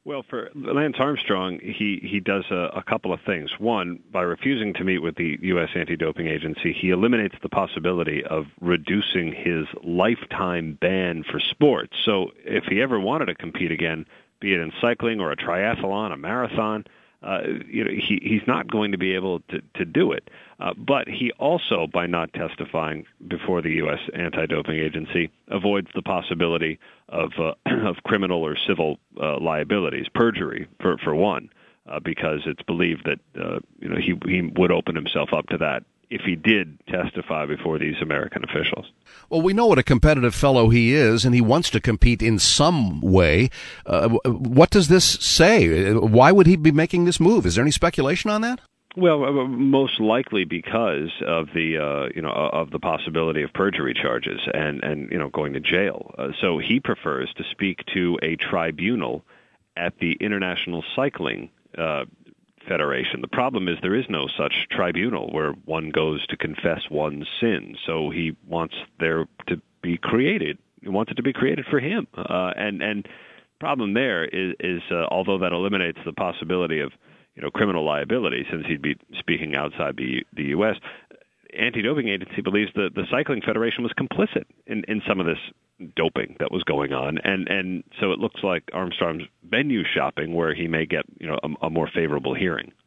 Well, for Lance Armstrong, he does a couple of things. One, by refusing to meet with the U.S. anti-doping agency, he eliminates the possibility of reducing his lifetime ban for sports. So if he ever wanted to compete again, be it in cycling or a triathlon, a marathon, he's not going to be able to do it. But he also, by not testifying before the U.S. anti-doping agency, avoids the possibility of criminal or civil liabilities, perjury for one, because it's believed that he would open himself up to that if he did testify before these American officials. Well, we know what a competitive fellow he is, and he wants to compete in some way. What does this say? Why would he be making this move? Is there any speculation on that? Well, most likely because of the of the possibility of perjury charges and going to jail. So he prefers to speak to a tribunal at the International Cycling Federation. The problem is there is no such tribunal where one goes to confess one's sin. So he wants there to be created. He wants it to be created for him. And problem there is although that eliminates the possibility of criminal liability, since he'd be speaking outside the U.S., anti-doping agency believes that the Cycling Federation was complicit in some of this doping that was going on, and so it looks like Armstrong's venue shopping where he may get a more favorable hearing.